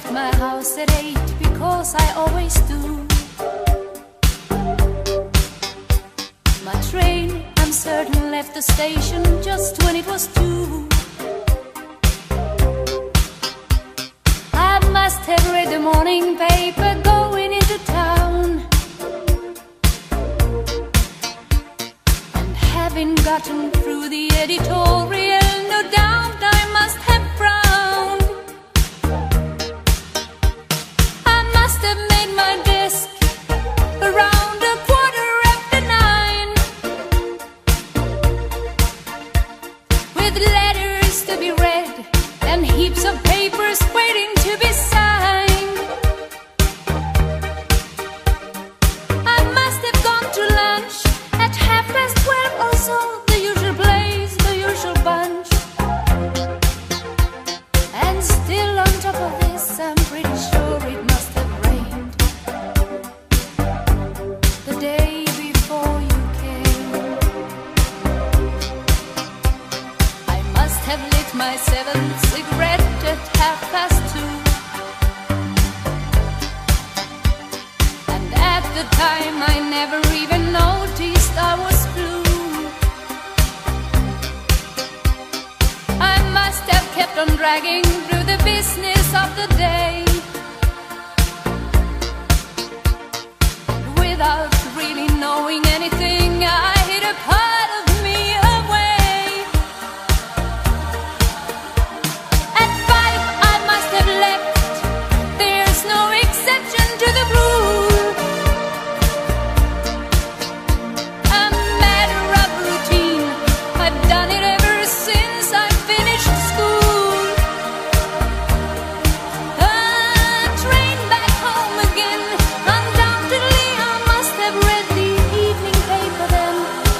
left my house at 8 because I always do. My train, I'm certain, left the station just when it was 2. I must have read the morning paper going into town, and having gotten through the editorial, no doubt I must have frowned. I must have made my desk around 9:15, with letters to be read and heaps of papers waiting to be signed. I must have gone to lunch at 12:30 or so, the usual place, the usual bunch. And still on top of this, I'm pretty sure it must have rained the day before you came. I must have lit my 7th cigarette at 2:30, and at the time I never even noticed I was blue. I must have kept on dragging through the business of the day, without really knowing anything. I hid a part of me away. At 5 I must have left. There's no exception to the rule. A matter of routine, I've done it ever since I finished school. A train back home again. Undoubtedly I must have read the evening paper then.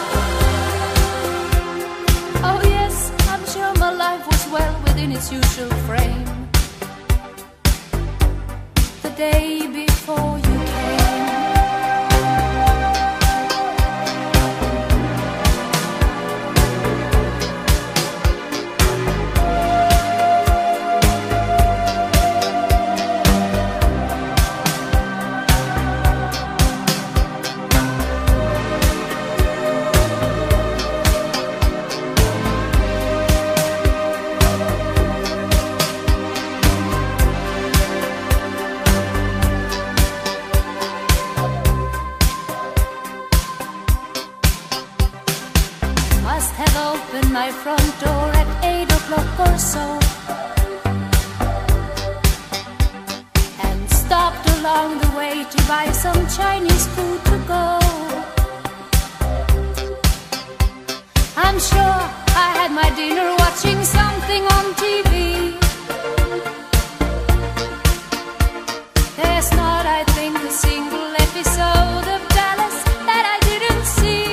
Oh yes, I'm sure my life was well within its usual frame the day before you came. Must have opened my front door at 8 o'clock or so, and stopped along the way to buy some Chinese food to go. I'm sure I had my dinner watching something on TV. There's not, I think, a single episode of Dallas that I didn't see.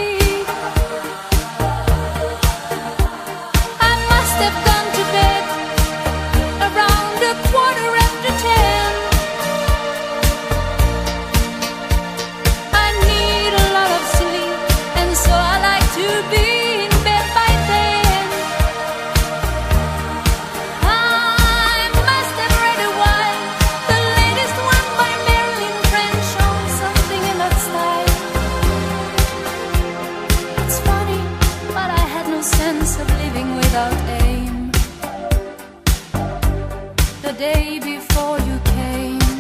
I must have gone to bed around 10:15. I need a lot of sleep, and so I like to be in bed by then. I must have read a while, the latest one by Marilyn French, or something in that style. It's funny, but I had no sense of living without aim the day before you came.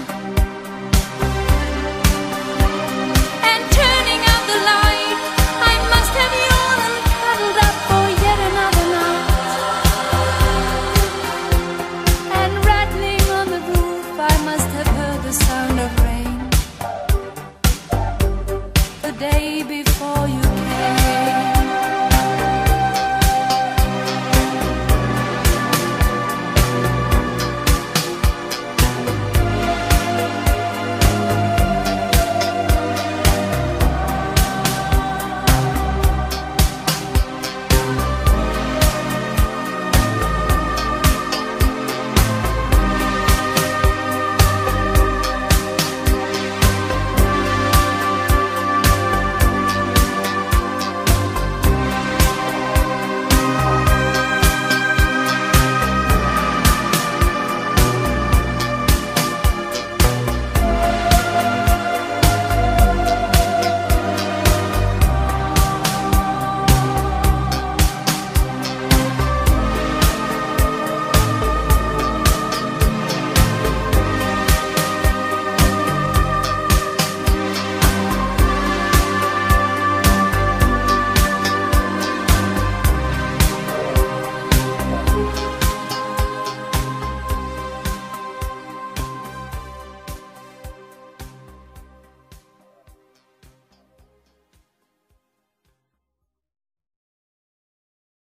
And turning out the light, I must have yawned and cuddled up for yet another night. And rattling on the roof, I must have heard the sound of rain the day before you